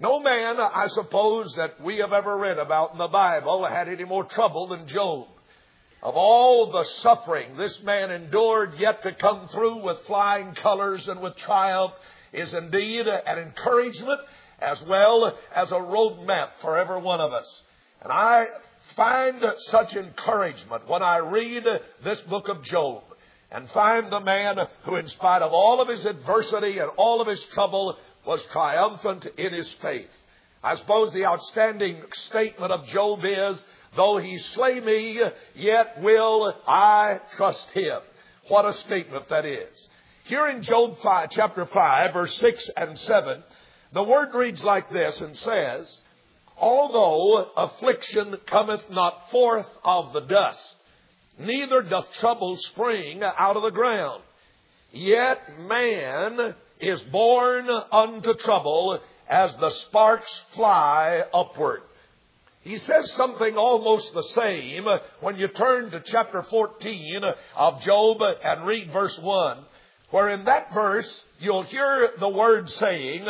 No man, I suppose, that we have ever read about in the Bible had any more trouble than Job. Of all the suffering this man endured, yet to come through with flying colors and with triumph is indeed an encouragement as well as a roadmap for every one of us. And I find such encouragement when I read this book of Job and find the man who, in spite of all of his adversity and all of his trouble, was triumphant in his faith. I suppose the outstanding statement of Job is, though he slay me, yet will I trust him. What a statement that is. Here in Job 5, chapter 5, verse 6 and 7, the word reads like this and says, although affliction cometh not forth of the dust, neither doth trouble spring out of the ground, yet man is born unto trouble as the sparks fly upward. He says something almost the same when you turn to chapter 14 of Job and read verse 1, where in that verse you'll hear the word saying,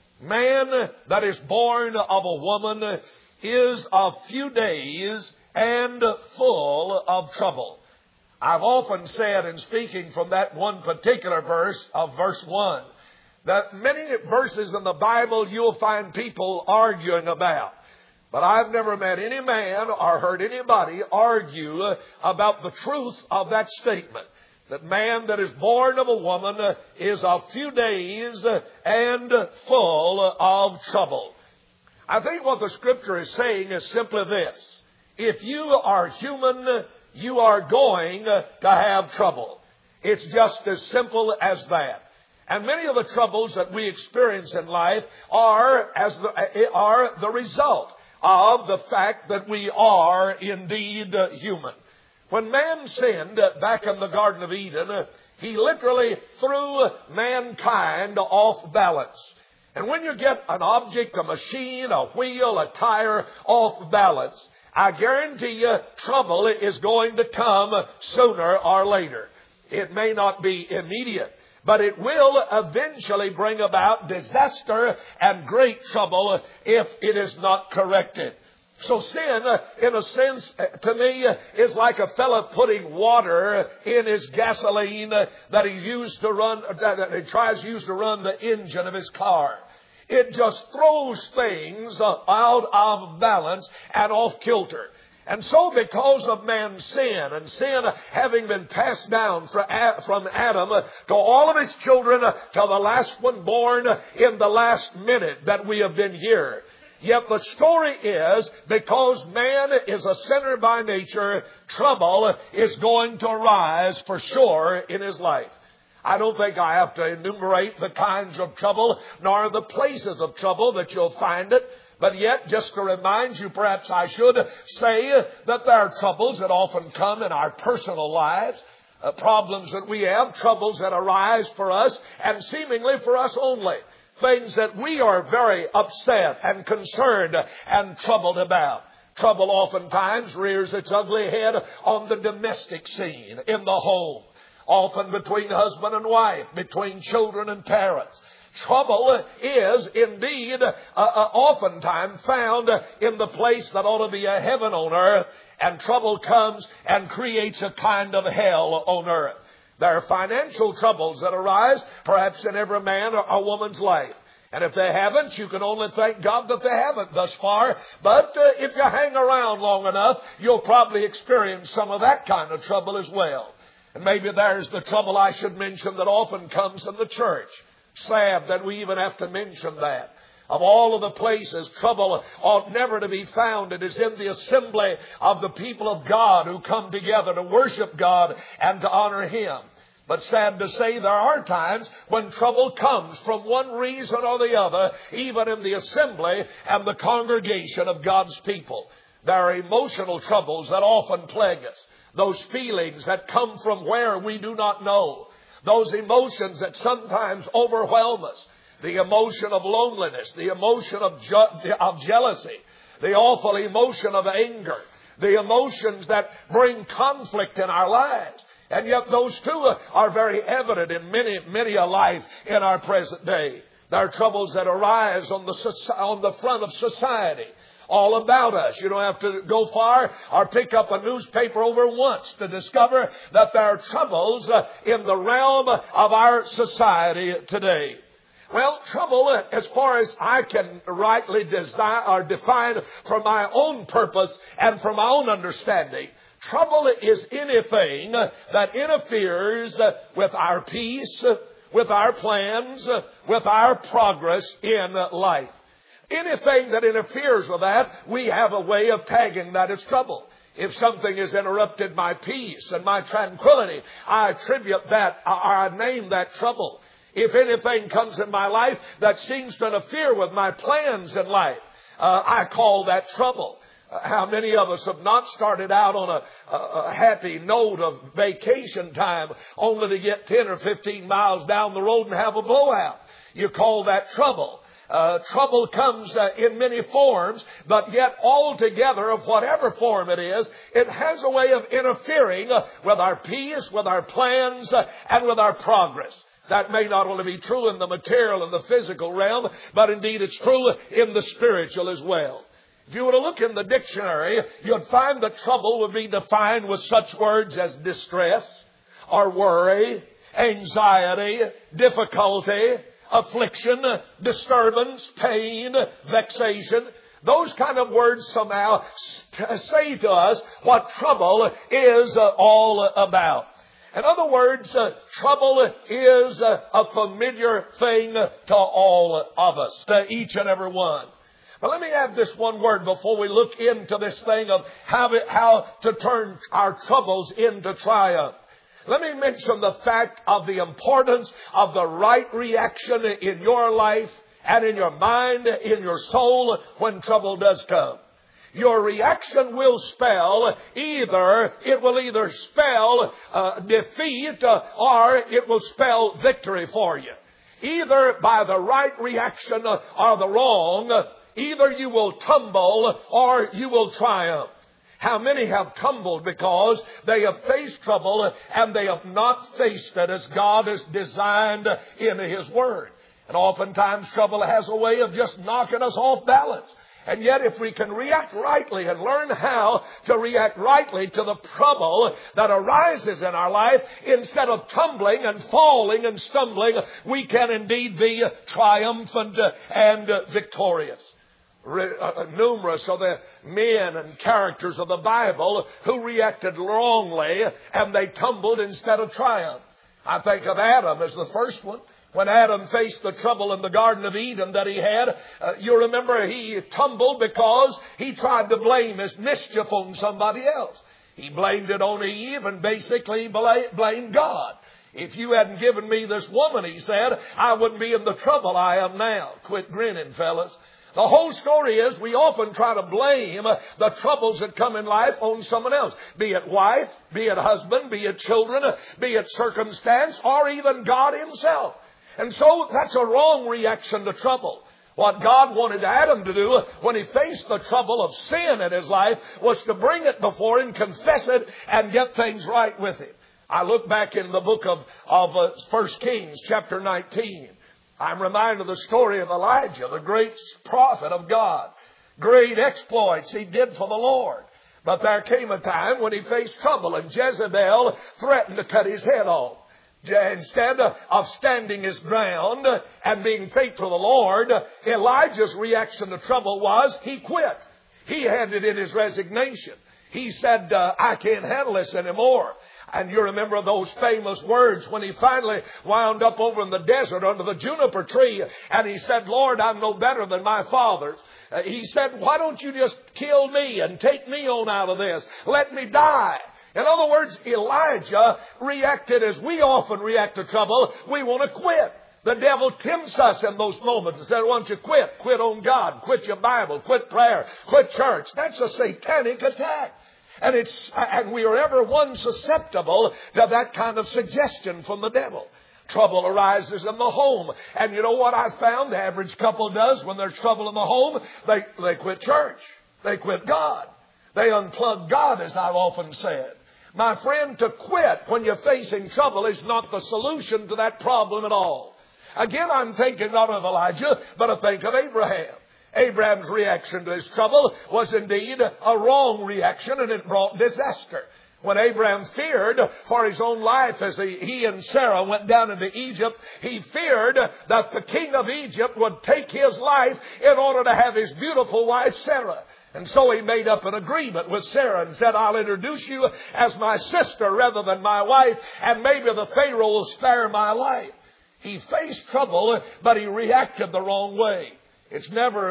man that is born of a woman is of few days and full of trouble. I've often said in speaking from that one particular verse of verse 1, that many verses in the Bible you'll find people arguing about. But I've never met any man or heard anybody argue about the truth of that statement. That man that is born of a woman is of few days and full of trouble. I think what the Scripture is saying is simply this. If you are human, you are going to have trouble. It's just as simple as that. And many of the troubles that we experience in life are the result of the fact that we are indeed human. When man sinned back in the Garden of Eden, he literally threw mankind off balance. And when you get an object, a machine, a wheel, a tire off balance, I guarantee you trouble is going to come sooner or later. It may not be immediate, but it will eventually bring about disaster and great trouble if it is not corrected. So sin, in a sense, to me, is like a fella putting water in his gasoline that he tries to use to run the engine of his car. It just throws things out of balance and off kilter. And so because of man's sin, and sin having been passed down from Adam to all of his children, to the last one born in the last minute that we have been here. Yet the story is, because man is a sinner by nature, trouble is going to arise for sure in his life. I don't think I have to enumerate the kinds of trouble, nor the places of trouble that you'll find it. But yet, just to remind you, perhaps I should say that there are troubles that often come in our personal lives, problems that we have, troubles that arise for us, and seemingly for us only. Things that we are very upset and concerned and troubled about. Trouble oftentimes rears its ugly head on the domestic scene, in the home. Often between husband and wife, between children and parents. Trouble is indeed oftentimes found in the place that ought to be a heaven on earth, and trouble comes and creates a kind of hell on earth. There are financial troubles that arise perhaps in every man or woman's life. And if they haven't, you can only thank God that they haven't thus far. But if you hang around long enough, you'll probably experience some of that kind of trouble as well. And maybe there's the trouble I should mention that often comes in the church. Sad that we even have to mention that. Of all of the places, trouble ought never to be found. It is in the assembly of the people of God who come together to worship God and to honor Him. But sad to say, there are times when trouble comes from one reason or the other, even in the assembly and the congregation of God's people. There are emotional troubles that often plague us. Those feelings that come from where we do not know. Those emotions that sometimes overwhelm us. The emotion of loneliness, the emotion of jealousy, the awful emotion of anger, the emotions that bring conflict in our lives. And yet those two are very evident in many a life in our present day. There are troubles that arise on the front of society, all about us. You don't have to go far or pick up a newspaper over once to discover that there are troubles in the realm of our society today. Well, trouble, as far as I can rightly define for my own purpose and for my own understanding, trouble is anything that interferes with our peace, with our plans, with our progress in life. Anything that interferes with that, we have a way of tagging that as trouble. If something has interrupted my peace and my tranquility, I attribute that, or I name that trouble. If anything comes in my life that seems to interfere with my plans in life, I call that trouble. How many of us have not started out on a happy note of vacation time only to get 10 or 15 miles down the road and have a blowout? You call that trouble. Trouble comes in many forms, but yet altogether, of whatever form it is, it has a way of interfering with our peace, with our plans, and with our progress. That may not only be true in the material and the physical realm, but indeed it's true in the spiritual as well. If you were to look in the dictionary, you'd find that trouble would be defined with such words as distress, or worry, anxiety, difficulty, affliction, disturbance, pain, vexation. Those kind of words somehow say to us what trouble is all about. In other words, trouble is a familiar thing to all of us, to each and every one. But let me add this one word before we look into this thing of how to turn our troubles into triumph. Let me mention the fact of the importance of the right reaction in your life and in your mind, in your soul, when trouble does come. Your reaction will spell it will either spell defeat or it will spell victory for you. Either by the right reaction or the wrong, either you will tumble or you will triumph. How many have tumbled because they have faced trouble and they have not faced it as God has designed in His Word? And oftentimes trouble has a way of just knocking us off balance. And yet if we can react rightly and learn how to react rightly to the trouble that arises in our life, instead of tumbling and falling and stumbling, we can indeed be triumphant and victorious. Numerous are the men and characters of the Bible who reacted wrongly and they tumbled instead of triumph. I think of Adam as the first one. When Adam faced the trouble in the Garden of Eden that he had, you remember he tumbled because he tried to blame his mischief on somebody else. He blamed it on Eve and basically blamed God. If you hadn't given me this woman, he said, I wouldn't be in the trouble I am now. Quit grinning, fellas. The whole story is we often try to blame the troubles that come in life on someone else. Be it wife, be it husband, be it children, be it circumstance, or even God Himself. And so that's a wrong reaction to trouble. What God wanted Adam to do when he faced the trouble of sin in his life was to bring it before Him, confess it, and get things right with Him. I look back in the book of 1 Kings chapter 19. I'm reminded of the story of Elijah, the great prophet of God. Great exploits he did for the Lord. But there came a time when he faced trouble and Jezebel threatened to cut his head off. Instead of standing his ground and being faithful to the Lord, Elijah's reaction to trouble was he quit. He handed in his resignation. He said, I can't handle this anymore. And you remember those famous words when he finally wound up over in the desert under the juniper tree. And he said, Lord, I'm no better than my fathers. He said, why don't you just kill me and take me on out of this? Let me die. In other words, Elijah reacted as we often react to trouble. We want to quit. The devil tempts us in those moments and says, why don't you quit? Quit on God. Quit your Bible. Quit prayer. Quit church. That's a satanic attack. And we are ever one susceptible to that kind of suggestion from the devil. Trouble arises in the home. And you know what I found the average couple does when there's trouble in the home? They quit church. They quit God. They unplug God, as I've often said. My friend, to quit when you're facing trouble is not the solution to that problem at all. Again, I'm thinking not of Elijah, but I think of Abraham. Abraham's reaction to his trouble was indeed a wrong reaction, and it brought disaster. When Abraham feared for his own life as he and Sarah went down into Egypt, he feared that the king of Egypt would take his life in order to have his beautiful wife Sarah. And so he made up an agreement with Sarah and said, I'll introduce you as my sister rather than my wife, and maybe the Pharaoh will spare my life. He faced trouble, but he reacted the wrong way. There's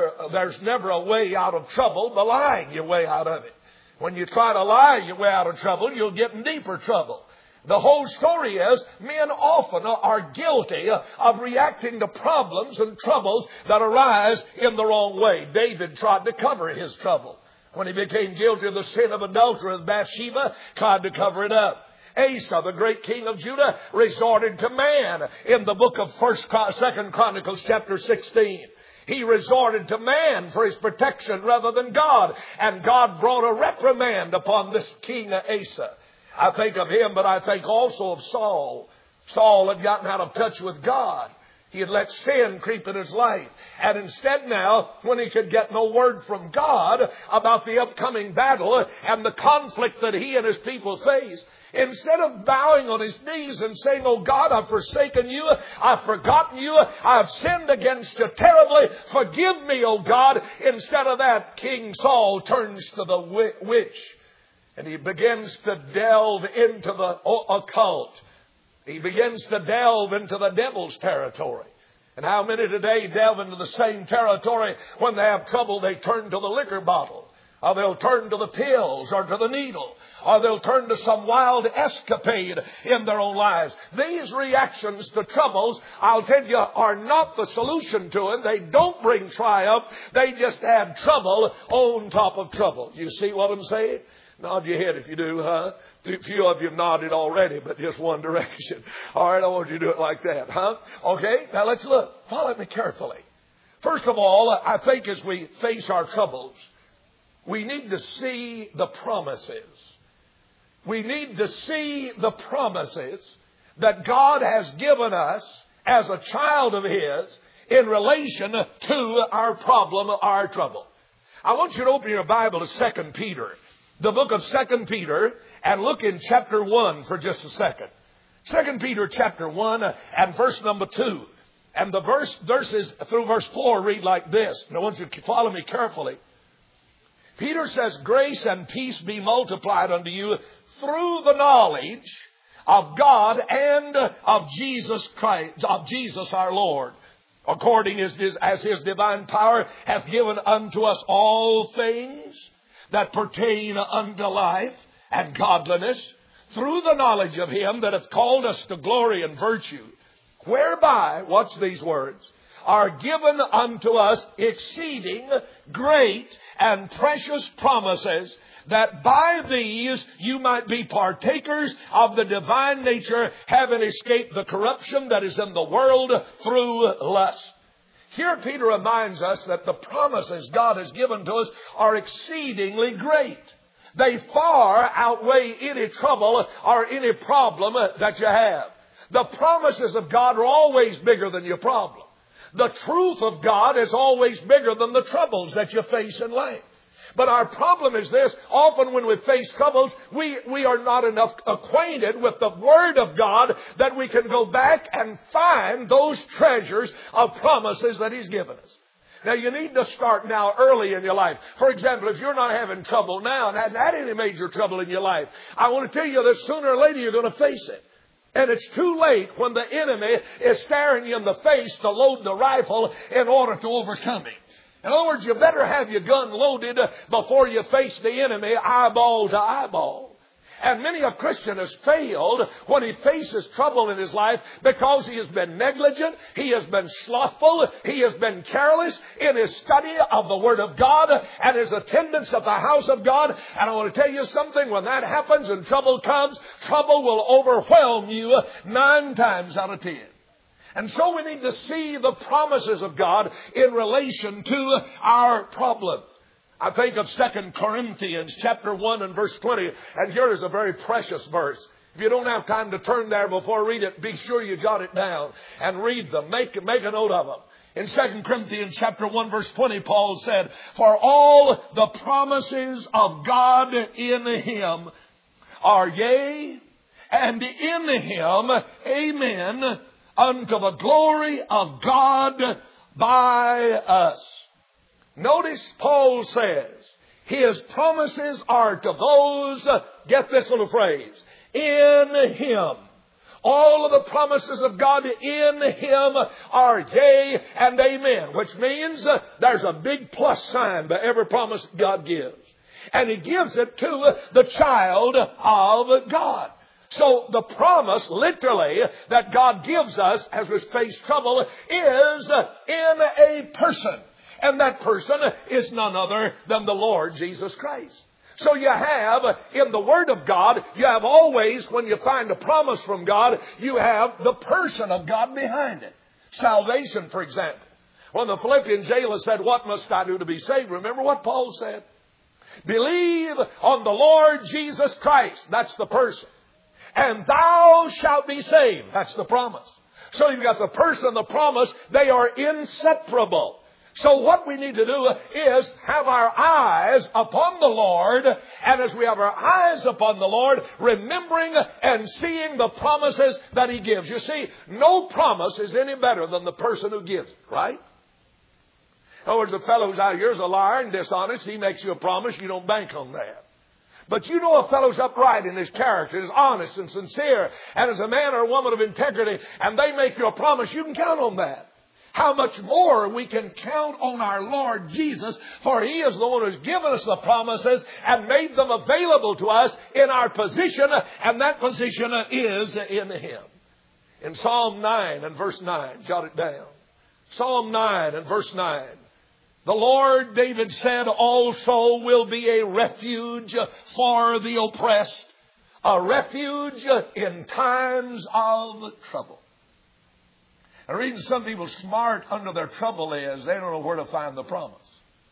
never a way out of trouble but lying your way out of it. When you try to lie your way out of trouble, you'll get in deeper trouble. The whole story is men often are guilty of reacting to problems and troubles that arise in the wrong way. David tried to cover his trouble. When he became guilty of the sin of adultery with Bathsheba, tried to cover it up. Asa, the great king of Judah, resorted to man in the book of 2 Chronicles chapter 16. He resorted to man for his protection rather than God. And God brought a reprimand upon this king Asa. I think of him, but I think also of Saul. Saul had gotten out of touch with God. He had let sin creep in his life. And instead now, when he could get no word from God about the upcoming battle and the conflict that he and his people face, instead of bowing on his knees and saying, oh God, I've forsaken you, I've forgotten you, I've sinned against you terribly, forgive me, oh God. Instead of that, King Saul turns to the witch and he begins to delve into the occult. He begins to delve into the devil's territory. And how many today delve into the same territory? When they have trouble, they turn to the liquor bottle. Or they'll turn to the pills or to the needle. Or they'll turn to some wild escapade in their own lives. These reactions to troubles, I'll tell you, are not the solution to it. They don't bring triumph. They just add trouble on top of trouble. You see what I'm saying? Nod your head if you do, huh? A few of you have nodded already, but just one direction. All right, I want you to do it like that, huh? Okay, now let's look. Follow me carefully. First of all, I think as we face our troubles, we need to see the promises. We need to see the promises that God has given us as a child of His in relation to our problem, our trouble. I want you to open your Bible to 2 Peter. The book of 2 Peter, and look in chapter 1 for just a second. 2 Peter chapter 1 and verse number 2. And the verses through verse 4 read like this. And I want you to follow me carefully. Peter says, grace and peace be multiplied unto you through the knowledge of God and of Jesus Christ, of Jesus our Lord, according as His divine power hath given unto us all things that pertain unto life and godliness, through the knowledge of Him that hath called us to glory and virtue, whereby, watch these words, are given unto us exceeding great and precious promises, that by these you might be partakers of the divine nature, having escaped the corruption that is in the world through lust. Here Peter reminds us that the promises God has given to us are exceedingly great. They far outweigh any trouble or any problem that you have. The promises of God are always bigger than your problem. The truth of God is always bigger than the troubles that you face in life. But our problem is this: often when we face troubles, we are not enough acquainted with the Word of God that we can go back and find those treasures of promises that He's given us. Now, you need to start now early in your life. For example, if you're not having trouble now and hadn't had any major trouble in your life, I want to tell you that sooner or later you're going to face it. And it's too late when the enemy is staring you in the face to load the rifle in order to overcome him. In other words, you better have your gun loaded before you face the enemy eyeball to eyeball. And many a Christian has failed when he faces trouble in his life because he has been negligent, he has been slothful, he has been careless in his study of the Word of God and his attendance at the house of God. And I want to tell you something, when that happens and trouble comes, trouble will overwhelm you 9 times out of 10. And so we need to see the promises of God in relation to our problems. I think of 2 Corinthians chapter 1 and verse 20. And here is a very precious verse. If you don't have time to turn there before read it, be sure you jot it down and read them. Make a note of them. In 2 Corinthians chapter 1 verse 20, Paul said, "For all the promises of God in Him are yea, and in Him, amen, unto the glory of God by us." Notice Paul says, His promises are to those, get this little phrase, in Him. All of the promises of God in Him are yea and amen, which means there's a big plus sign by every promise God gives. And He gives it to the child of God. So the promise, literally, that God gives us as we face trouble is in a person. And that person is none other than the Lord Jesus Christ. So you have, in the Word of God, you have always, when you find a promise from God, you have the person of God behind it. Salvation, for example. When the Philippian jailer said, "What must I do to be saved?" Remember what Paul said? "Believe on the Lord Jesus Christ." That's the person. "And thou shalt be saved." That's the promise. So you've got the person and the promise. They are inseparable. So what we need to do is have our eyes upon the Lord. And as we have our eyes upon the Lord, remembering and seeing the promises that He gives. You see, no promise is any better than the person who gives it, right? In other words, the fellow who's out here is a liar and dishonest. He makes you a promise. You don't bank on that. But you know a fellow's upright in his character, is honest and sincere, and is a man or a woman of integrity, and they make you a promise, you can count on that. How much more we can count on our Lord Jesus, for He is the one who's given us the promises and made them available to us in our position, and that position is in Him. In Psalm 9 and verse 9, jot it down. Psalm 9 and verse 9. "The Lord," David said, "also will be a refuge for the oppressed, a refuge in times of trouble." And reading some people smart under their trouble is they don't know where to find the promise.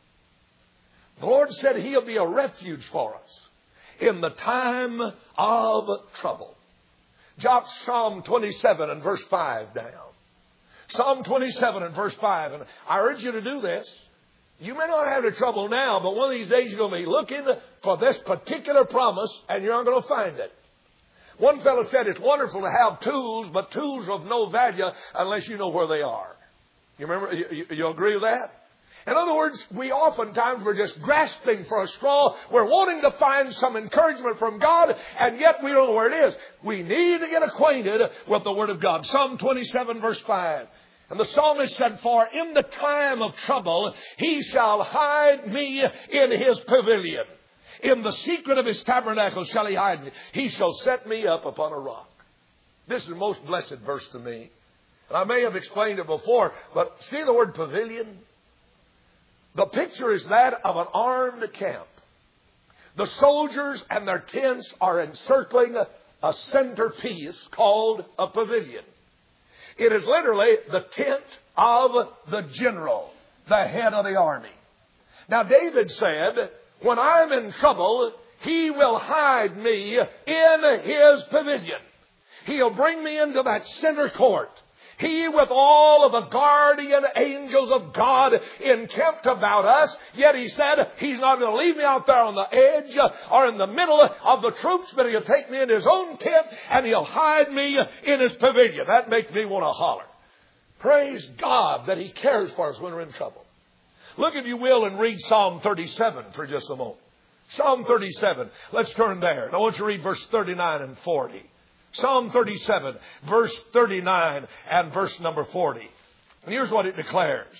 The Lord said He'll be a refuge for us in the time of trouble. Jot Psalm 27 and verse 5 down. Psalm 27 and verse 5. And I urge you to do this. You may not have any trouble now, but one of these days you're going to be looking for this particular promise and you're not going to find it. One fellow said it's wonderful to have tools, but tools are of no value unless you know where they are. You remember? You agree with that? In other words, we oftentimes we're just grasping for a straw. We're wanting to find some encouragement from God, and yet we don't know where it is. We need to get acquainted with the Word of God. Psalm 27 verse 5. And the psalmist said, "For in the time of trouble, He shall hide me in His pavilion. In the secret of His tabernacle shall He hide me. He shall set me up upon a rock." This is the most blessed verse to me. And I may have explained it before, but see the word pavilion? The picture is that of an armed camp. The soldiers and their tents are encircling a centerpiece called a pavilion. It is literally the tent of the general, the head of the army. Now David said, "When I'm in trouble, He will hide me in His pavilion. He'll bring me into that center court. He with all of the guardian angels of God encamped about us. Yet He said He's not going to leave me out there on the edge or in the middle of the troops, but He'll take me in His own tent and He'll hide me in His pavilion." That makes me want to holler. Praise God that He cares for us when we're in trouble. Look, if you will, and read Psalm 37 for just a moment. Psalm 37. Let's turn there. And I want you to read verse 39 and 40. Psalm 37, verse 39 and verse number 40. And here's what it declares.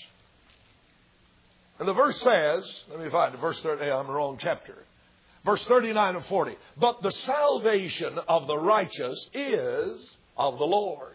And the verse says, let me find it, verse 30, I'm in the wrong chapter. Verse 39 and 40. "But the salvation of the righteous is of the Lord.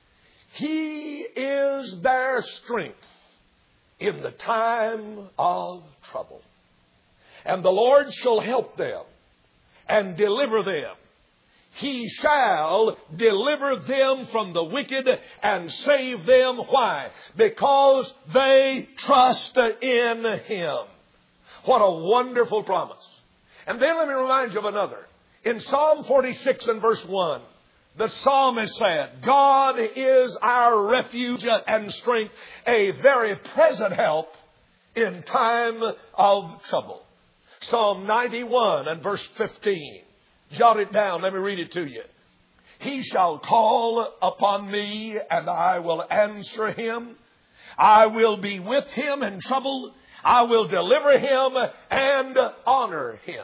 He is their strength in the time of trouble. And the Lord shall help them and deliver them. He shall deliver them from the wicked and save them." Why? "Because they trust in Him." What a wonderful promise. And then let me remind you of another. In Psalm 46 and verse 1, the psalmist said, God is our refuge and strength, a very present help in time of trouble. Psalm 91 and verse 15. Jot it down. Let me read it to you. He shall call upon me, and I will answer him. I will be with him in trouble. I will deliver him and honor him.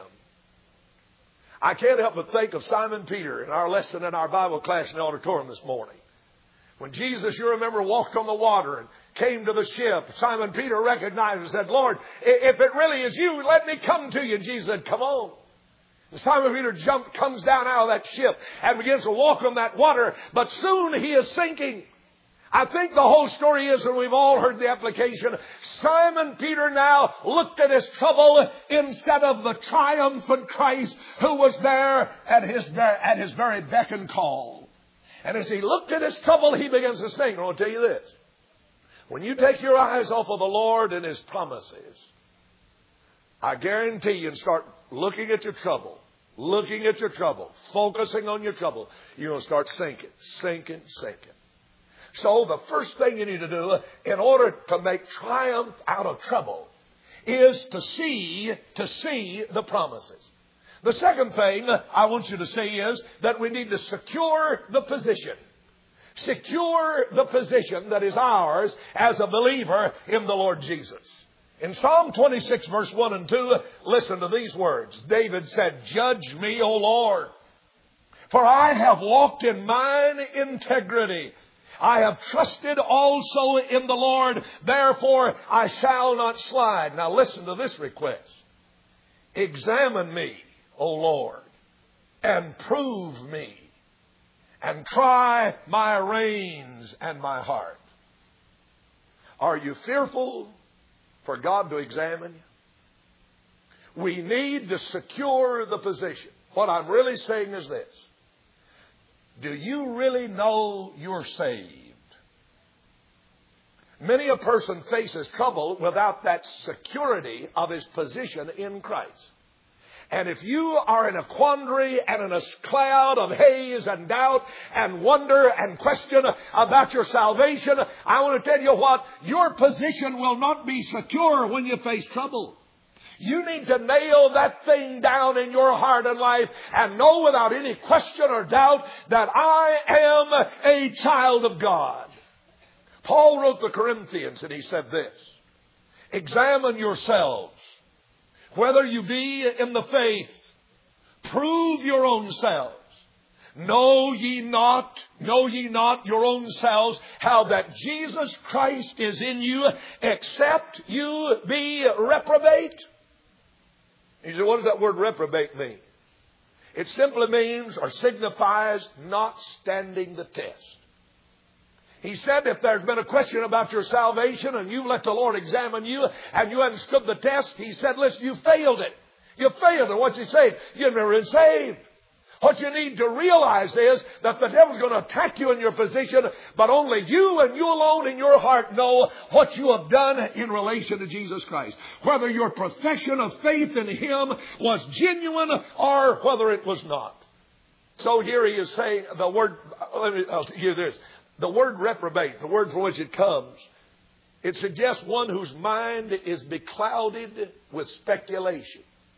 I can't help but think of Simon Peter in our lesson in our Bible class in the auditorium this morning. When Jesus, you remember, walked on the water and came to the ship, Simon Peter recognized and said, Lord, if it really is you, let me come to you. And Jesus said, come on. And Simon Peter comes down out of that ship and begins to walk on that water, but soon he is sinking. I think the whole story is, and we've all heard the application, Simon Peter now looked at his trouble instead of the triumphant Christ who was there at his very beck and call. And as he looked at his trouble, he begins to sing. I'll tell you this. When you take your eyes off of the Lord and his promises, I guarantee you, and start looking at your trouble, focusing on your trouble, you're going to start sinking. So the first thing you need to do in order to make triumph out of trouble is to see the promises. The second thing I want you to see is that we need to secure the position. Secure the position that is ours as a believer in the Lord Jesus. In Psalm 26 verse 1 and 2, listen to these words. David said, Judge me, O Lord, for I have walked in mine integrity. I have trusted also in the Lord, therefore I shall not slide. Now listen to this request. Examine me, O Lord, and prove me, and try my reins and my heart. Are you fearful for God to examine you? We need to secure the position. What I'm really saying is this. Do you really know you're saved? Many a person faces trouble without that security of his position in Christ. And if you are in a quandary and in a cloud of haze and doubt and wonder and question about your salvation, I want to tell you what, your position will not be secure when you face trouble. You need to nail that thing down in your heart and life and know without any question or doubt that I am a child of God. Paul wrote the Corinthians and he said this, examine yourselves, whether you be in the faith, prove your own selves. Know ye not your own selves how that Jesus Christ is in you, except you be reprobate? He said, what does that word reprobate mean? It simply means or signifies not standing the test. He said if there's been a question about your salvation and you've let the Lord examine you and you haven't stood the test, he said, listen, you failed it. You failed it. What's he saying? You've never been saved. What you need to realize is that the devil's going to attack you in your position, but only you and you alone in your heart know what you have done in relation to Jesus Christ. Whether your profession of faith in Him was genuine or whether it was not. So here he is saying the word, I'll hear this. The word reprobate, the word from which it comes, it suggests one whose mind is beclouded with speculation.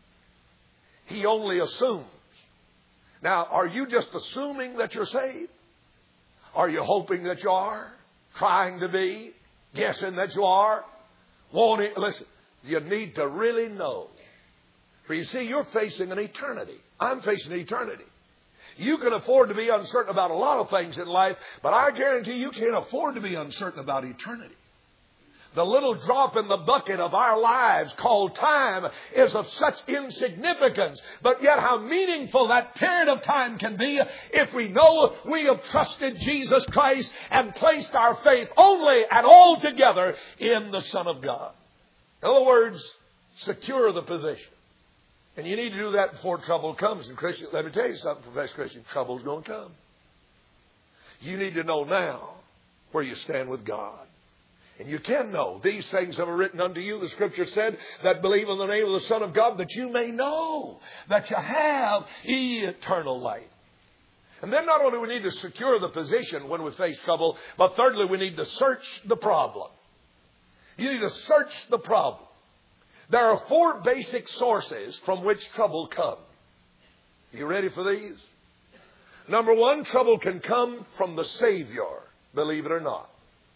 He only assumes. Now, are you just assuming that you're saved? Are you hoping that you are? Trying to be? Guessing that you are? Listen, you need to really know. For you see, you're facing an eternity. I'm facing an eternity. You can afford to be uncertain about a lot of things in life, but I guarantee you can't afford to be uncertain about eternity. The little drop in the bucket of our lives called time is of such insignificance, but yet how meaningful that period of time can be if we know we have trusted Jesus Christ and placed our faith only and altogether in the Son of God. In other words, secure the position. And you need to do that before trouble comes. And Christian, let me tell you something, professed Christian, trouble's going to come. You need to know now where you stand with God. And you can know. These things have I written unto you, the Scripture said, that believe in the name of the Son of God, that you may know that you have eternal life. And then not only we need to secure the position when we face trouble, but thirdly, we need to search the problem. You need to search the problem. There are 4 basic sources from which trouble comes. You ready for these? Number 1, trouble can come from the Savior, believe it or not.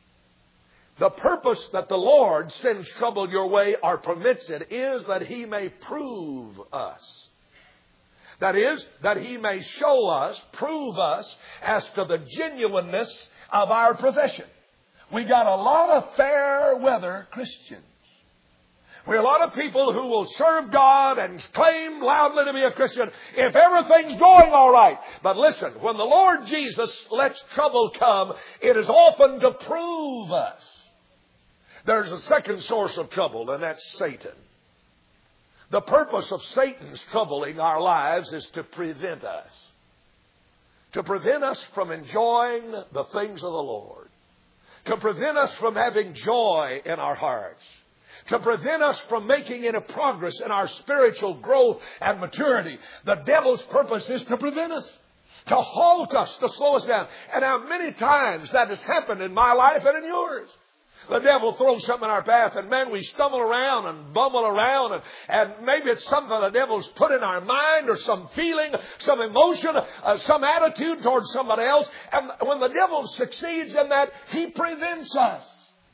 The purpose that the Lord sends trouble your way or permits it is that He may prove us. That is, that He may show us, prove us as to the genuineness of our profession. We got a lot of fair weather Christians. We're a lot of people who will serve God and claim loudly to be a Christian if everything's going all right. But listen, when the Lord Jesus lets trouble come, it is often to prove us. There's a second source of trouble, and that's Satan. The purpose of Satan's troubling our lives is to prevent us. To prevent us from enjoying the things of the Lord. To prevent us from having joy in our hearts. To prevent us from making any progress in our spiritual growth and maturity. The devil's purpose is to prevent us. To halt us, to slow us down. And how many times that has happened in my life and in yours. The devil throws something in our path, and man, we stumble around and bumble around, and maybe it's something the devil's put in our mind, or some feeling, some emotion, some attitude towards somebody else. And when the devil succeeds in that, he prevents us.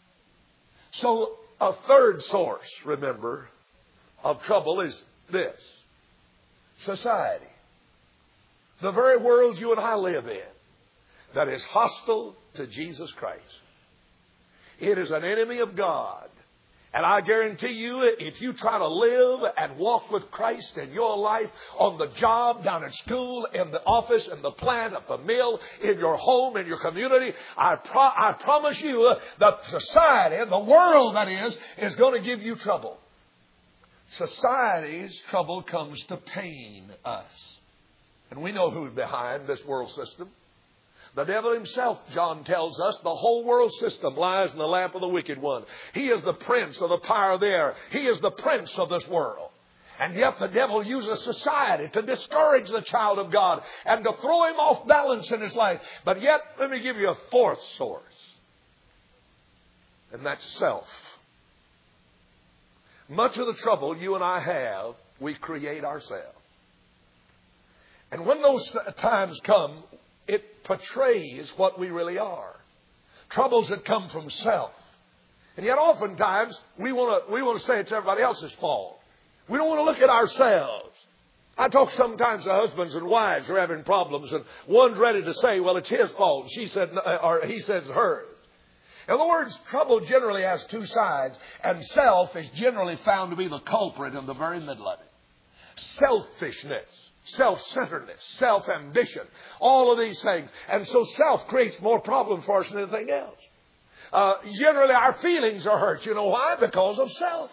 So a third source, remember, of trouble is this: society. The very world you and I live in that is hostile to Jesus Christ. It is an enemy of God. And I guarantee you, if you try to live and walk with Christ in your life, on the job, down at school, in the office, in the plant, at the mill, in your home, in your community, I promise you that society, the world that is going to give you trouble. Society's trouble comes to pain us. And we know who's behind this world system. The devil himself, John tells us, the whole world system lies in the lap of the wicked one. He is the prince of the power of the air. He is the prince of this world. And yet the devil uses society to discourage the child of God and to throw him off balance in his life. But yet, let me give you a fourth source. And that's self. Much of the trouble you and I have, we create ourselves. And when those times come, it portrays what we really are. Troubles that come from self. And yet oftentimes we want to say it's everybody else's fault. We don't want to look at ourselves. I talk sometimes to husbands and wives who are having problems, and one's ready to say, well, it's his fault. She said, or he says hers. In other words, trouble generally has 2 sides, and self is generally found to be the culprit in the very middle of it. Selfishness. Self-centeredness, self-ambition, all of these things. And so self creates more problems for us than anything else. Generally, our feelings are hurt. You know why? Because of self.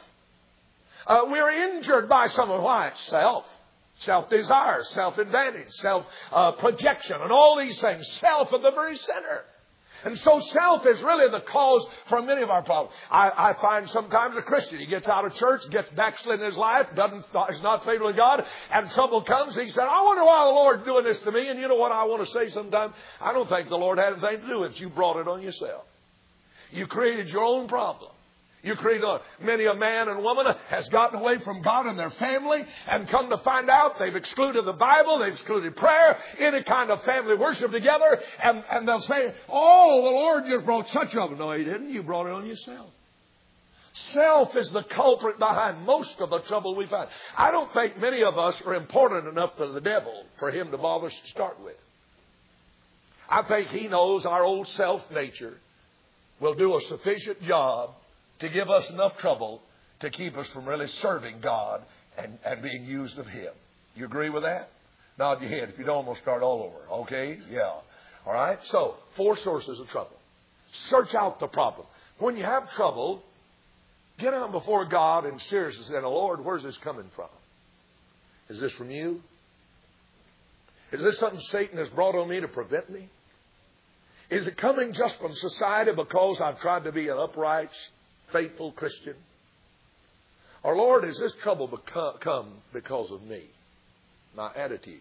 We're injured by someone. Why? It's self. Self-desire, self-advantage, self-projection, and all these things. Self at the very center. And so self is really the cause for many of our problems. I find sometimes a Christian, he gets out of church, gets backslid in his life, is not faithful to God, and trouble comes. He said, I wonder why the Lord's doing this to me. And you know what I want to say sometimes? I don't think the Lord had anything to do with it. You brought it on yourself. You created your own problem. You create many a man and woman has gotten away from God and their family and come to find out they've excluded the Bible, they've excluded prayer, any kind of family worship together, and they'll say, oh, the Lord just brought such trouble. No, He didn't. You brought it on yourself. Self is the culprit behind most of the trouble we find. I don't think many of us are important enough to the devil for him to bother us to start with. I think he knows our old self-nature will do a sufficient job to give us enough trouble to keep us from really serving God and being used of Him. You agree with that? Nod your head. If you don't, we'll start all over. Okay? Yeah. All right? So, 4 sources of trouble. Search out the problem. When you have trouble, get out before God and seriously say, Lord, where's this coming from? Is this from you? Is this something Satan has brought on me to prevent me? Is it coming just from society because I've tried to be an upright, faithful Christian? Or, Lord, has this trouble come because of me? My attitude,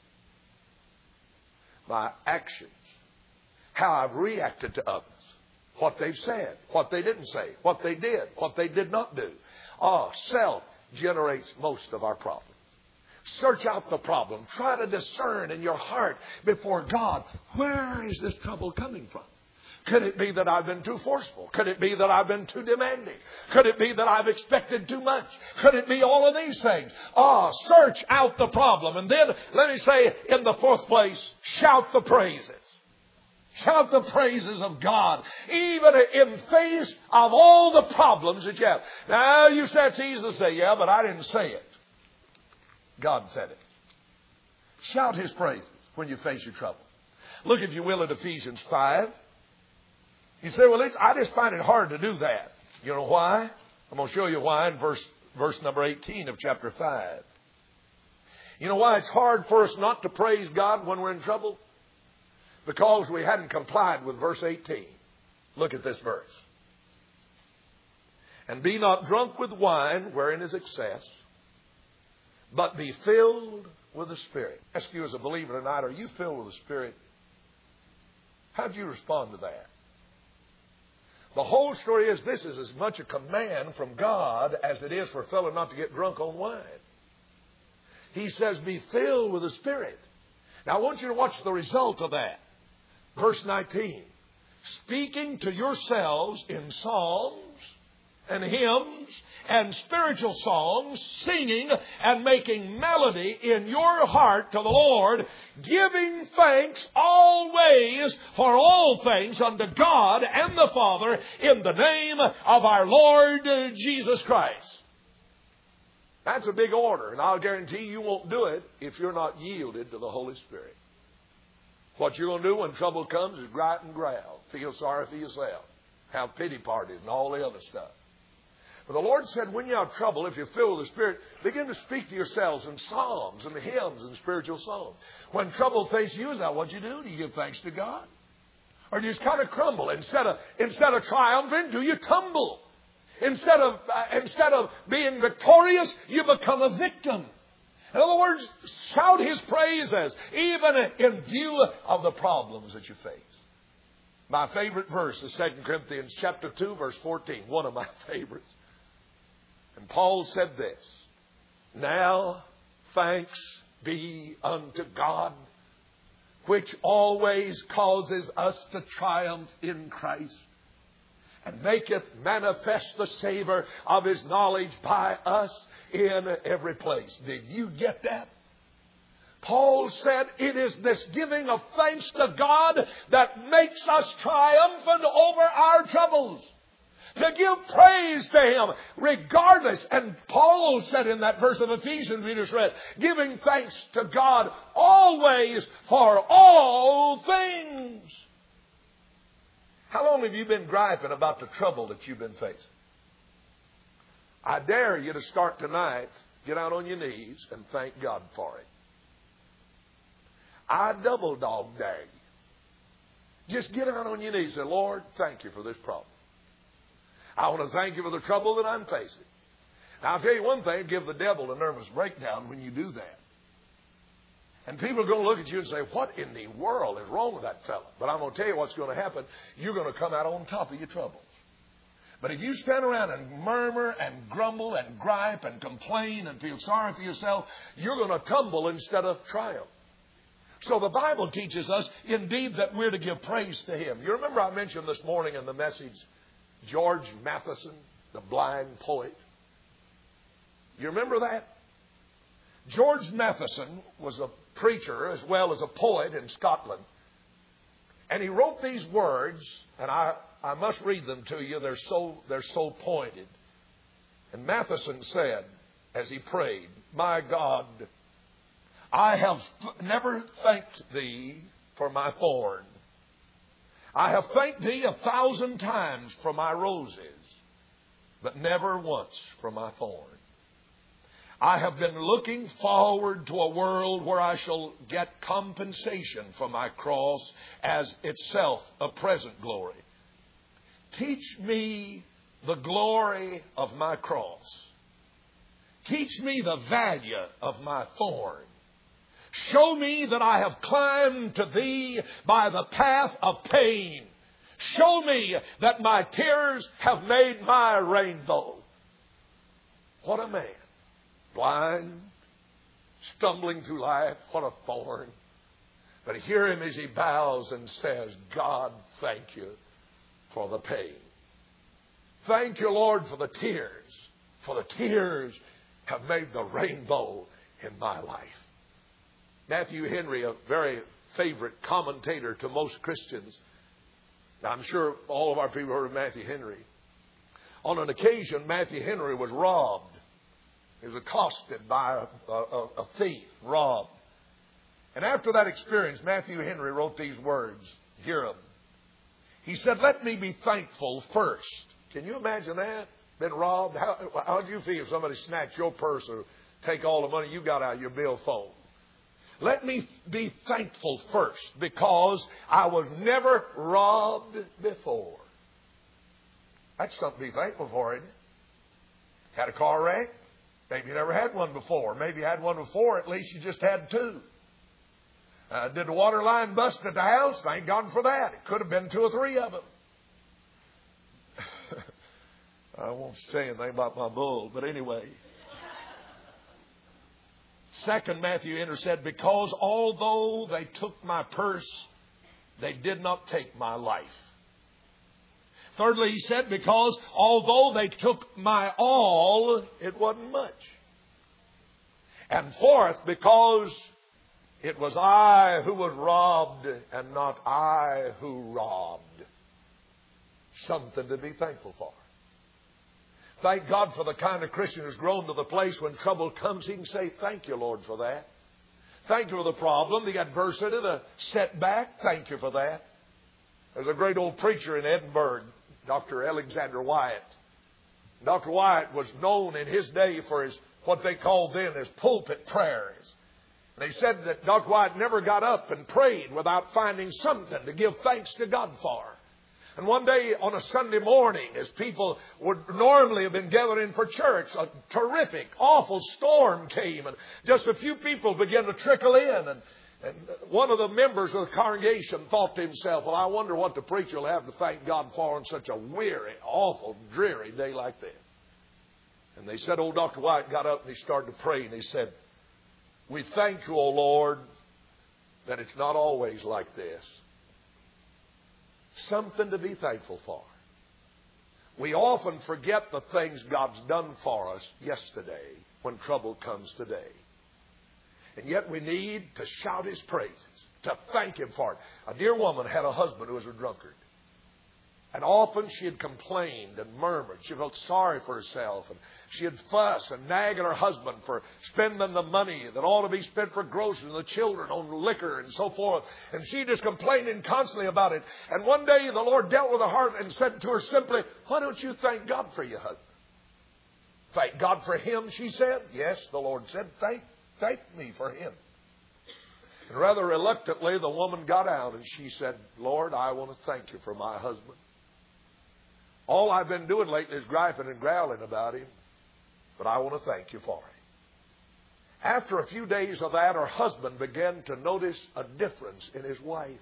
my actions, how I've reacted to others, what they've said, what they didn't say, what they did, what they did not do. Self generates most of our problems. Search out the problem. Try to discern in your heart before God, where is this trouble coming from? Could it be that I've been too forceful? Could it be that I've been too demanding? Could it be that I've expected too much? Could it be all of these things? Search out the problem. And then, let me say, in the fourth place, shout the praises. Shout the praises of God, even in face of all the problems that you have. Now, you say it's easy to say, yeah, but I didn't say it. God said it. Shout His praises when you face your trouble. Look, if you will, at Ephesians 5. You say, well, I just find it hard to do that. You know why? I'm going to show you why in verse number 18 of chapter 5. You know why it's hard for us not to praise God when we're in trouble? Because we hadn't complied with verse 18. Look at this verse. And be not drunk with wine, wherein is excess, but be filled with the Spirit. I ask you as a believer tonight, are you filled with the Spirit? How do you respond to that? The whole story is this is as much a command from God as it is for a fellow not to get drunk on wine. He says, be filled with the Spirit. Now, I want you to watch the result of that. Verse 19. Speaking to yourselves in psalms and hymns and spiritual songs, singing and making melody in your heart to the Lord, giving thanks always for all things unto God and the Father in the name of our Lord Jesus Christ. That's a big order, and I'll guarantee you won't do it if you're not yielded to the Holy Spirit. What you're going to do when trouble comes is gripe and growl, feel sorry for yourself, have pity parties and all the other stuff. But the Lord said, when you have trouble, if you're filled with the Spirit, begin to speak to yourselves in psalms and hymns and spiritual songs. When trouble faces you, is that what you do? Do you give thanks to God? Or do you just kind of crumble? Instead of triumphing, do you tumble? Instead of being victorious, you become a victim. In other words, shout His praises, even in view of the problems that you face. My favorite verse is 2 Corinthians chapter 2, verse 14. One of my favorites. And Paul said this, now thanks be unto God, which always causes us to triumph in Christ, and maketh manifest the savour of His knowledge by us in every place. Did you get that? Paul said it is this giving of thanks to God that makes us triumphant over our troubles. To give praise to Him regardless. And Paul said in that verse of Ephesians we just read, giving thanks to God always for all things. How long have you been griping about the trouble that you've been facing? I dare you to start tonight, get out on your knees and thank God for it. I double dog dare you. Just get out on your knees and say, Lord, thank you for this problem. I want to thank you for the trouble that I'm facing. Now, I'll tell you one thing, give the devil a nervous breakdown when you do that. And people are going to look at you and say, what in the world is wrong with that fellow? But I'm going to tell you what's going to happen. You're going to come out on top of your troubles. But if you stand around and murmur and grumble and gripe and complain and feel sorry for yourself, you're going to tumble instead of triumph. So the Bible teaches us, indeed, that we're to give praise to Him. You remember I mentioned this morning in the message, George Matheson, the blind poet. You remember that? George Matheson was a preacher as well as a poet in Scotland. And he wrote these words, and I must read them to you. They're so pointed. And Matheson said, as he prayed, my God, I have never thanked Thee for my thorn. I have thanked Thee 1,000 times for my roses, but never once for my thorn. I have been looking forward to a world where I shall get compensation for my cross as itself a present glory. Teach me the glory of my cross. Teach me the value of my thorn. Show me that I have climbed to Thee by the path of pain. Show me that my tears have made my rainbow. What a man. Blind, stumbling through life. What a thorn. But hear him as he bows and says, God, thank you for the pain. Thank you, Lord, for the tears. For the tears have made the rainbow in my life. Matthew Henry, a very favorite commentator to most Christians. Now, I'm sure all of our people heard of Matthew Henry. On an occasion, Matthew Henry was robbed. He was accosted by a thief, robbed. And after that experience, Matthew Henry wrote these words. Hear them. He said, let me be thankful first. Can you imagine that? Been robbed? How do you feel if somebody snatched your purse or take all the money you got out of your billfold? Let me be thankful first because I was never robbed before. That's something to be thankful for, isn't it? Had a car wreck? Maybe you never had one before. Maybe you had one before. At least you just had two. Did the water line bust at the house? Thank God for that. It could have been 2 or 3 of them. I won't say anything about my bull, but anyway. Second, Matthew Henry said, because although they took my purse, they did not take my life. Thirdly, he said, because although they took my all, it wasn't much. And fourth, because it was I who was robbed and not I who robbed. Something to be thankful for. Thank God for the kind of Christian who's grown to the place when trouble comes, he can say, thank you, Lord, for that. Thank you for the problem, the adversity, the setback. Thank you for that. There's a great old preacher in Edinburgh, Dr. Alexander Wyatt. Dr. Wyatt was known in his day for his, what they called then as pulpit prayers. And they said that Dr. Wyatt never got up and prayed without finding something to give thanks to God for. And one day on a Sunday morning, as people would normally have been gathering for church, a terrific, awful storm came, and just a few people began to trickle in. And one of the members of the congregation thought to himself, well, I wonder what the preacher will have to thank God for on such a weary, awful, dreary day like that. And they said, old Dr. White got up and he started to pray, and he said, we thank you, O Lord, that it's not always like this. Something to be thankful for. We often forget the things God's done for us yesterday when trouble comes today. And yet we need to shout His praises, to thank Him for it. A dear woman had a husband who was a drunkard. And often she had complained and murmured. She felt sorry for herself. And she had fussed and nagged at her husband for spending the money that ought to be spent for groceries and the children on liquor and so forth. And she just complaining constantly about it. And one day the Lord dealt with her heart and said to her simply, why don't you thank God for your husband? Thank God for him, she said. Yes, the Lord said, thank me for him. And rather reluctantly, the woman got out and she said, Lord, I want to thank you for my husband. All I've been doing lately is griping and growling about him, but I want to thank you for him. After a few days of that, her husband began to notice a difference in his wife.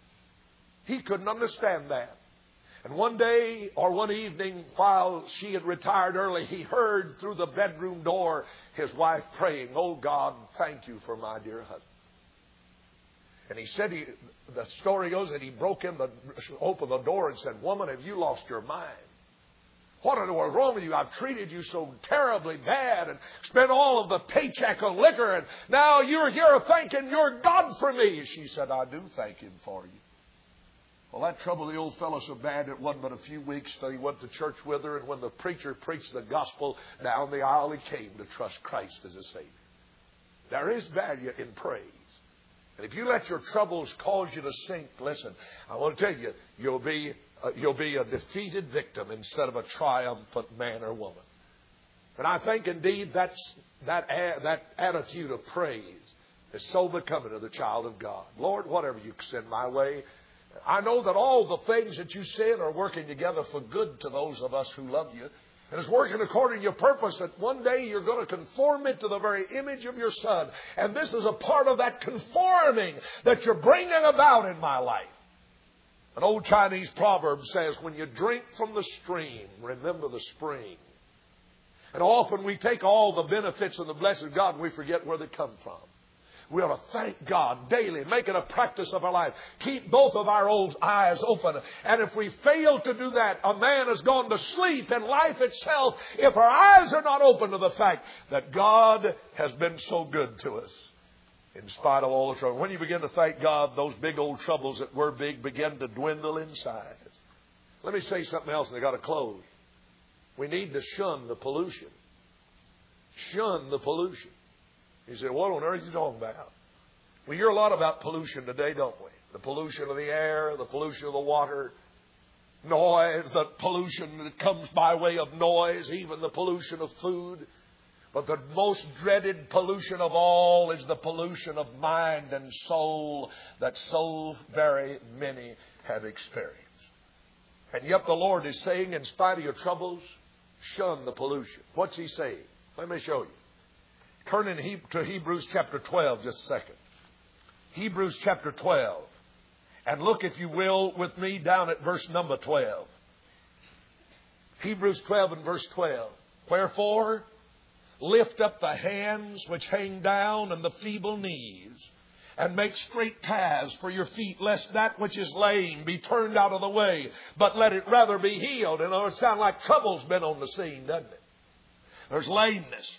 He couldn't understand that. And one day or one evening, while she had retired early, he heard through the bedroom door his wife praying, oh God, thank you for my dear husband. And he said, the story goes that he opened the door and said, woman, have you lost your mind? What in the world is wrong with you? I've treated you so terribly bad and spent all of the paycheck on liquor, and now you're here thanking your God for me. She said, I do thank him for you. Well, that troubled the old fellow so bad it wasn't but a few weeks till he went to church with her, and when the preacher preached the gospel down the aisle, he came to trust Christ as a Savior. There is value in praise. And if you let your troubles cause you to sink, listen, I want to tell you, you'll be a defeated victim instead of a triumphant man or woman. And I think indeed that attitude of praise is so becoming of the child of God. Lord, whatever you send my way, I know that all the things that you send are working together for good to those of us who love you. And it's working according to your purpose that one day you're going to conform it to the very image of your Son. And this is a part of that conforming that you're bringing about in my life. An old Chinese proverb says, when you drink from the stream, remember the spring. And often we take all the benefits of the blessing of God and we forget where they come from. We ought to thank God daily, make it a practice of our life. Keep both of our old eyes open. And if we fail to do that, a man has gone to sleep in life itself if our eyes are not open to the fact that God has been so good to us in spite of all the trouble. When you begin to thank God, those big old troubles that were big begin to dwindle in size. Let me say something else and I've got to close. We need to shun the pollution. Shun the pollution. You say, what on earth are you talking about? We hear a lot about pollution today, don't we? The pollution of the air, the pollution of the water, noise, the pollution that comes by way of noise, even the pollution of food. But the most dreaded pollution of all is the pollution of mind and soul that so very many have experienced. And yet the Lord is saying, in spite of your troubles, shun the pollution. What's He saying? Let me show you. Turn to Hebrews chapter 12 just a second. Hebrews chapter 12. And look, if you will, with me down at verse number 12. Hebrews 12 and verse 12. Wherefore, lift up the hands which hang down and the feeble knees, and make straight paths for your feet, lest that which is lame be turned out of the way, but let it rather be healed. And it sounds like trouble's been on the scene, doesn't it? There's lameness.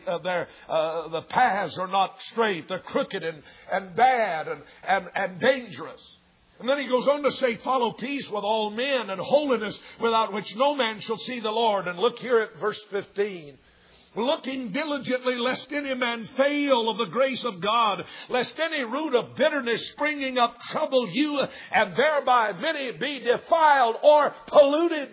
The paths are not straight. They're crooked and bad and dangerous. And then he goes on to say, follow peace with all men and holiness, without which no man shall see the Lord. And look here at verse 15. Looking diligently lest any man fail of the grace of God, lest any root of bitterness springing up trouble you, and thereby many be defiled or polluted.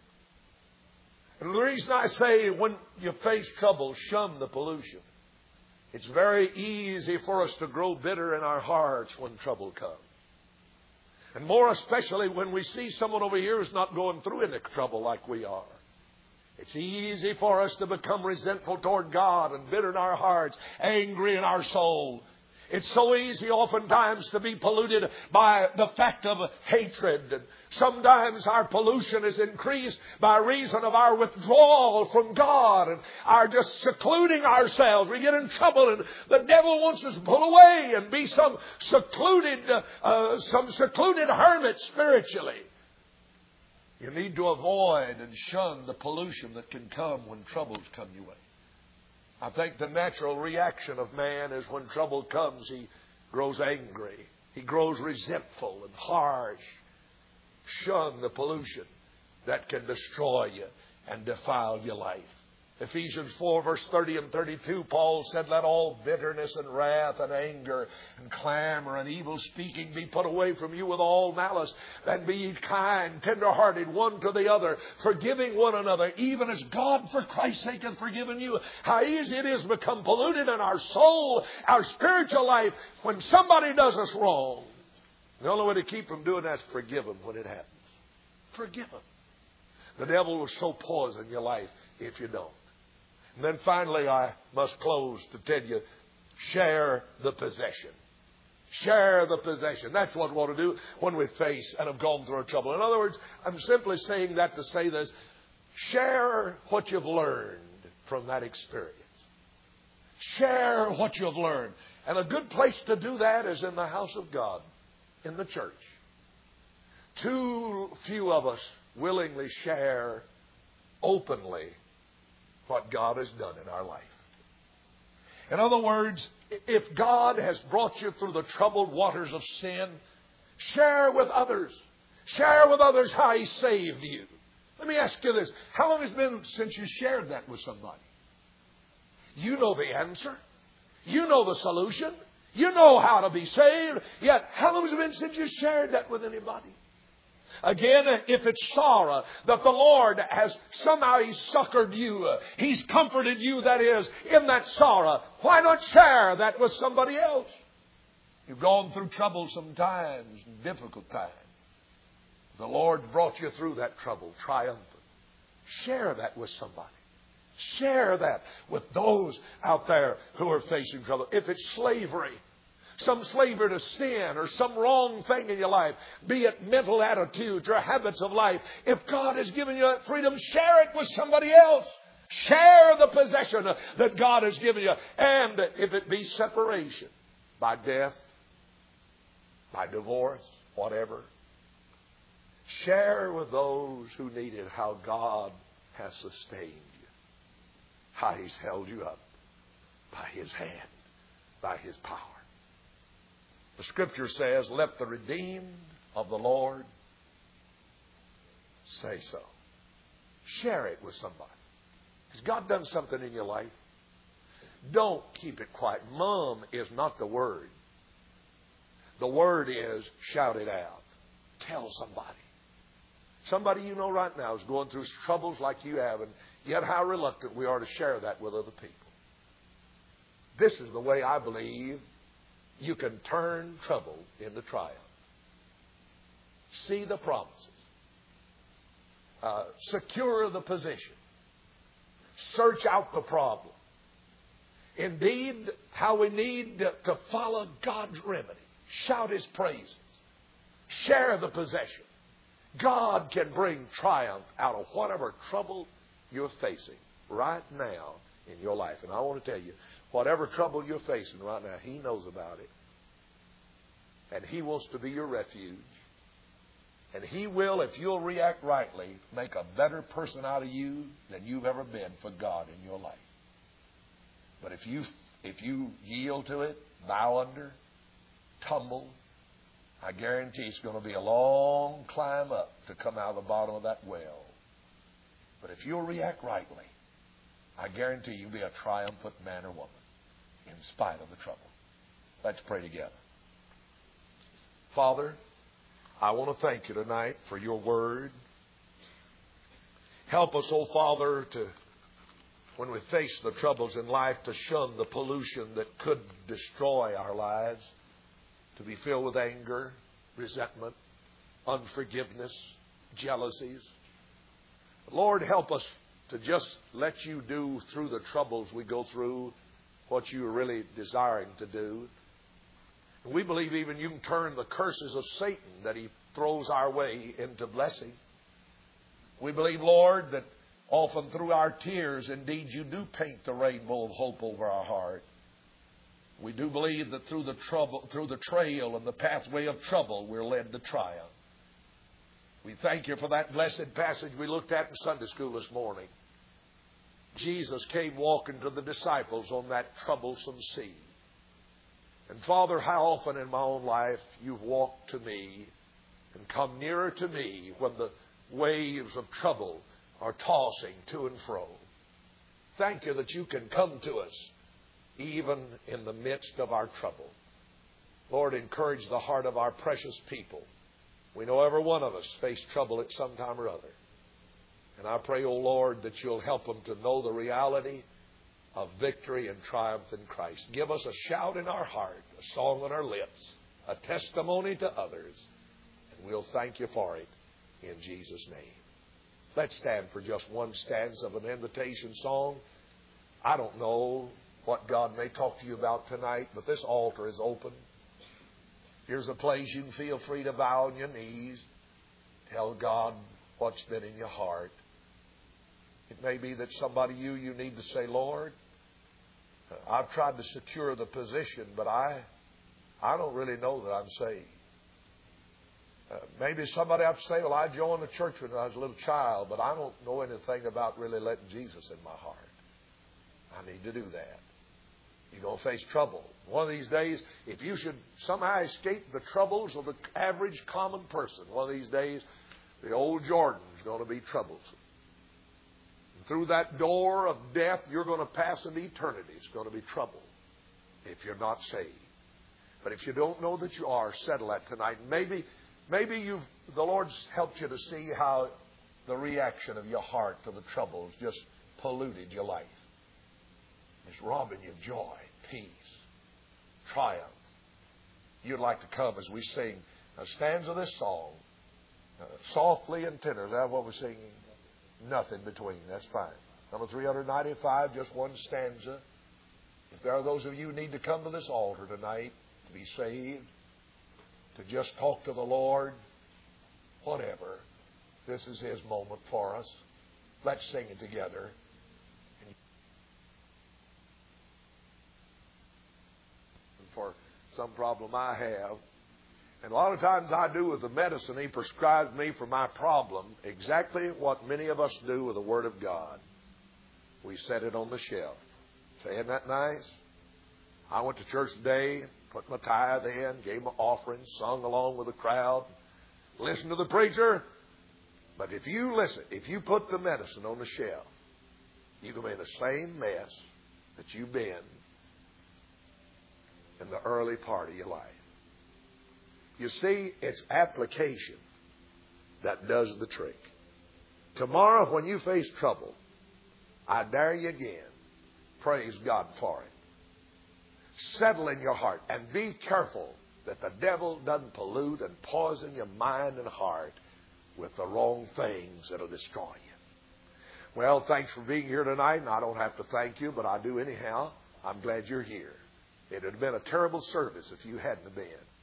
And the reason I say when you face trouble, shun the pollution. It's very easy for us to grow bitter in our hearts when trouble comes. And more especially when we see someone over here who's not going through any trouble like we are. It's easy for us to become resentful toward God and bitter in our hearts, angry in our soul. It's so easy oftentimes to be polluted by the fact of hatred. And sometimes our pollution is increased by reason of our withdrawal from God and our just secluding ourselves. We get in trouble and the devil wants us to pull away and be some secluded hermit spiritually. You need to avoid and shun the pollution that can come when troubles come your way. I think the natural reaction of man is when trouble comes, he grows angry. He grows resentful and harsh. Shun the pollution that can destroy you and defile your life. Ephesians 4 verse 30 and 32, Paul said, let all bitterness and wrath and anger and clamor and evil speaking be put away from you with all malice. And be ye kind, tender-hearted, one to the other, forgiving one another, even as God for Christ's sake hath forgiven you. How easy it is to become polluted in our soul, our spiritual life, when somebody does us wrong. The only way to keep from doing that is forgive them when it happens. Forgive them. The devil will so poison your life if you don't. And then finally, I must close to tell you, share the possession. Share the possession. That's what we want to do when we face and have gone through trouble. In other words, I'm simply saying that to say this. Share what you've learned from that experience. Share what you've learned. And a good place to do that is in the house of God, in the church. Too few of us willingly share openly what God has done in our life. In other words, if God has brought you through the troubled waters of sin, share with others. Share with others how He saved you. Let me ask you this. How long has it been since you shared that with somebody? You know the answer. You know the solution. You know how to be saved. Yet, how long has it been since you shared that with anybody? Again, if it's sorrow that the Lord has somehow He's succored you, He's comforted you, that is, in that sorrow, why not share that with somebody else? You've gone through troublesome times, difficult times. The Lord brought you through that trouble, triumphant. Share that with somebody. Share that with those out there who are facing trouble. If it's slavery, some slavery to sin or some wrong thing in your life, be it mental attitudes or habits of life, if God has given you that freedom, share it with somebody else. Share the possession that God has given you. And if it be separation by death, by divorce, whatever, share with those who need it how God has sustained you, how He's held you up by His hand, by His power. The Scripture says, let the redeemed of the Lord say so. Share it with somebody. Has God done something in your life? Don't keep it quiet. Mom is not the word. The word is shout it out. Tell somebody. Somebody you know right now is going through troubles like you have, and yet how reluctant we are to share that with other people. This is the way I believe you can turn trouble into triumph. See the promises. Secure the position. Search out the problem. Indeed, how we need to follow God's remedy. Shout His praises. Share the possession. God can bring triumph out of whatever trouble you're facing right now in your life. And I want to tell you, whatever trouble you're facing right now, He knows about it. And He wants to be your refuge. And He will, if you'll react rightly, make a better person out of you than you've ever been for God in your life. But if you yield to it, bow under, tumble, I guarantee it's going to be a long climb up to come out of the bottom of that well. But if you'll react rightly, I guarantee you'll be a triumphant man or woman in spite of the trouble. Let's pray together. Father, I want to thank You tonight for Your word. Help us, oh Father, to, when we face the troubles in life, to shun the pollution that could destroy our lives, to be filled with anger, resentment, unforgiveness, jealousies. Lord, help us to just let You do through the troubles we go through what You are really desiring to do. We believe even You can turn the curses of Satan that he throws our way into blessing. We believe, Lord, that often through our tears, indeed, You do paint the rainbow of hope over our heart. We do believe that through the trail and the pathway of trouble, we're led to triumph. We thank You for that blessed passage we looked at in Sunday school this morning. Jesus came walking to the disciples on that troublesome sea. And Father, how often in my own life You've walked to me and come nearer to me when the waves of trouble are tossing to and fro. Thank You that You can come to us even in the midst of our trouble. Lord, encourage the heart of our precious people. We know every one of us face trouble at some time or other. And I pray, O Lord, that You'll help them to know the reality of victory and triumph in Christ. Give us a shout in our heart, a song on our lips, a testimony to others, and we'll thank You for it in Jesus' name. Let's stand for just one stanza of an invitation song. I don't know what God may talk to you about tonight, but this altar is open. Here's a place you can feel free to bow on your knees. Tell God what's been in your heart. It may be that somebody you need to say, Lord, I've tried to secure the position, but I don't really know that I'm saved. Maybe somebody have to say, well, I joined the church when I was a little child, but I don't know anything about really letting Jesus in my heart. I need to do that. You're going to face trouble. One of these days, if you should somehow escape the troubles of the average common person, one of these days, the old Jordan's going to be troublesome. And through that door of death, you're going to pass into eternity. It's going to be trouble if you're not saved. But if you don't know that you are, settle that tonight. Maybe Maybe the Lord's helped you to see how the reaction of your heart to the troubles just polluted your life. It's robbing you of joy, peace, triumph. You'd like to come as we sing a stanza of this song, softly and tenor. Is that what we're singing? Nothing between. That's fine. Number 395, just one stanza. If there are those of you who need to come to this altar tonight to be saved, to just talk to the Lord, whatever, this is His moment for us. Let's sing it together. For some problem I have. And a lot of times I do with the medicine He prescribes me for my problem exactly what many of us do with the Word of God. We set it on the shelf. Say, isn't that nice? I went to church today, put my tithe in, gave my offering, sung along with the crowd, listened to the preacher. But if you put the medicine on the shelf, you can be in the same mess that you've been in the early part of your life. You see, it's application that does the trick. Tomorrow, when you face trouble, I dare you again, praise God for it. Settle in your heart and be careful that the devil doesn't pollute and poison your mind and heart with the wrong things that'll destroy you. Well, thanks for being here tonight, and I don't have to thank you, but I do anyhow. I'm glad you're here. It would have been a terrible service if you hadn't been.